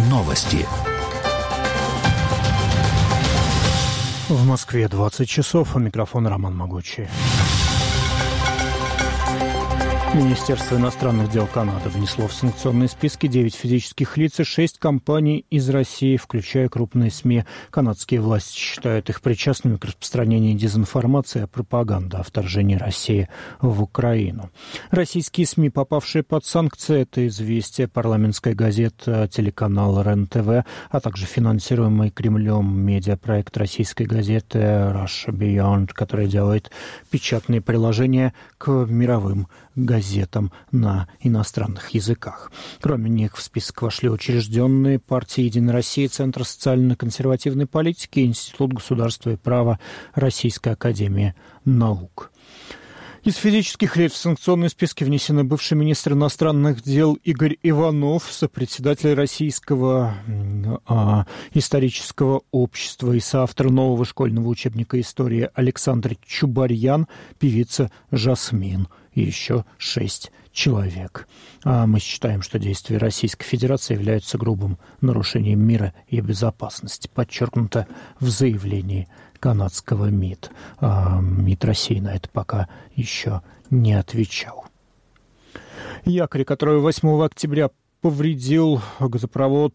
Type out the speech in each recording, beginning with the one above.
Новости. В Москве 20 часов, а микрофон Роман Могучий. Министерство иностранных дел Канады внесло в санкционные списки 9 физических лиц и 6 компаний из России, включая крупные СМИ. Канадские власти считают их причастными к распространению дезинформации и пропаганды о вторжении России в Украину. Российские СМИ, попавшие под санкции, это «Известия», парламентская газета, телеканал РЕН-ТВ, а также финансируемый Кремлем медиапроект российской газеты Russia Beyond, который делает печатные приложения к мировым газетам на иностранных языках. Кроме них в список вошли учрежденные партии «Единая Россия», Центр социально-консервативной политики, Институт государства и права, Российская академия наук. Из физических лиц в санкционные списки внесены бывший министр иностранных дел Игорь Иванов, сопредседатель Российского исторического общества и соавтор нового школьного учебника истории Александр Чубарьян, певица Жасмин и еще 6 человек. Мы считаем, что действия Российской Федерации являются грубым нарушением мира и безопасности, подчеркнуто в заявлении канадского МИД. МИД России на это пока еще не отвечал. Якорь, который 8 октября повредил газопровод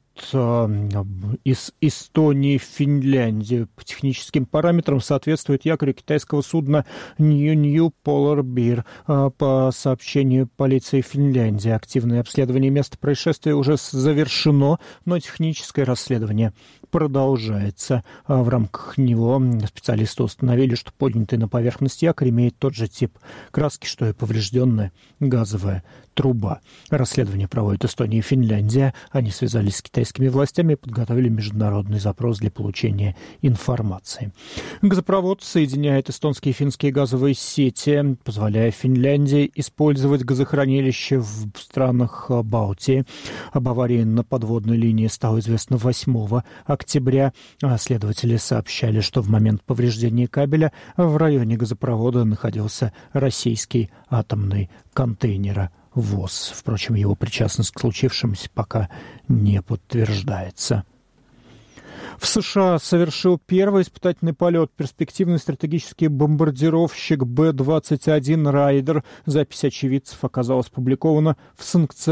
из Эстонии в Финляндию. По техническим параметрам соответствует якорю китайского судна New Polar Bear. По сообщению полиции Финляндии, активное обследование места происшествия уже завершено, но техническое расследование продолжается. В рамках него специалисты установили, что поднятый на поверхность якорь имеет тот же тип краски, что и поврежденная газовая труба. Расследование проводит Эстония и Финляндия. Они связались с китайскими властями и подготовили международный запрос для получения информации. Газопровод соединяет эстонские и финские газовые сети, позволяя Финляндии использовать газохранилища в странах Балтии. Об аварии на подводной линии стало известно 8 октября. Следователи сообщали, что в момент повреждения кабеля в районе газопровода находился российский атомный контейнеровоз. Впрочем, его причастность к случившемуся пока не подтверждается. В США совершил первый испытательный полет перспективный стратегический бомбардировщик Б-21 «Райдер». Запись очевидцев оказалась опубликована в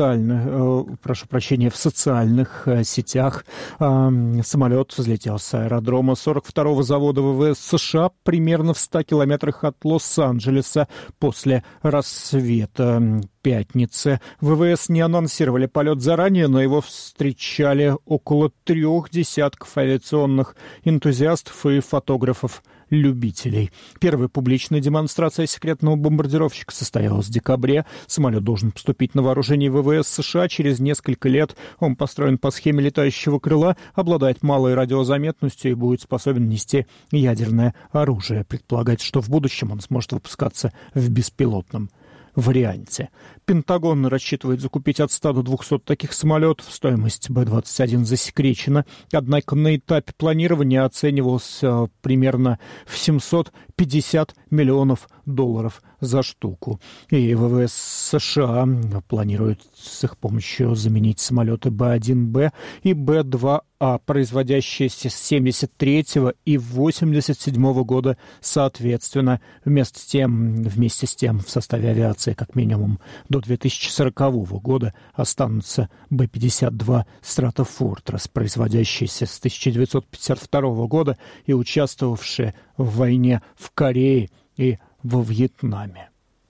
социальных сетях. Самолет взлетел с аэродрома 42-го завода ВВС США примерно в 100 километрах от Лос-Анджелеса после рассвета пятницы. ВВС не анонсировали полет заранее, но его встречали около 3 десятков авиационных энтузиастов и фотографов-любителей. Первая публичная демонстрация секретного бомбардировщика состоялась в декабре. Самолет должен поступить на вооружение ВВС США через несколько лет. Он построен по схеме летающего крыла, обладает малой радиозаметностью и будет способен нести ядерное оружие. Предполагается, что в будущем он сможет выпускаться в беспилотном варианте. Пентагон рассчитывает закупить от 100 до 200 таких самолетов. Стоимость Б-21 засекречена. Однако на этапе планирования оценивалась примерно в $750 миллионов за штуку. И ВВС США планирует с их помощью заменить самолеты Б-1Б и Б-2А, производящиеся с 1973 и 1987 года соответственно. Вместе с тем в составе авиации как минимум до 2040 года останутся Б-52 «Стратофортресс», производящиеся с 1952 года и участвовавшие в войне в Корее и во Вьетнаме.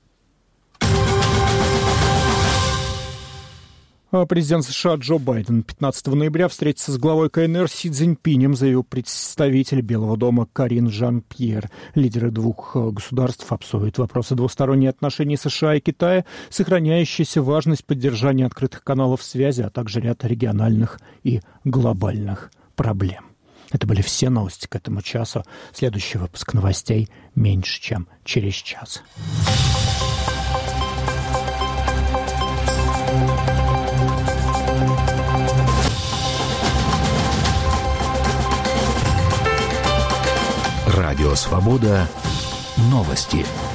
Президент США Джо Байден 15 ноября встретится с главой КНР Си Цзиньпинем, заявил представитель Белого дома Карин Жан-Пьер. Лидеры двух государств обсудят вопросы двусторонних отношений США и Китая, сохраняющаяся важность поддержания открытых каналов связи, а также ряд региональных и глобальных проблем. Это были все новости к этому часу. Следующий выпуск новостей меньше, чем через час. Радио «Свобода». Новости.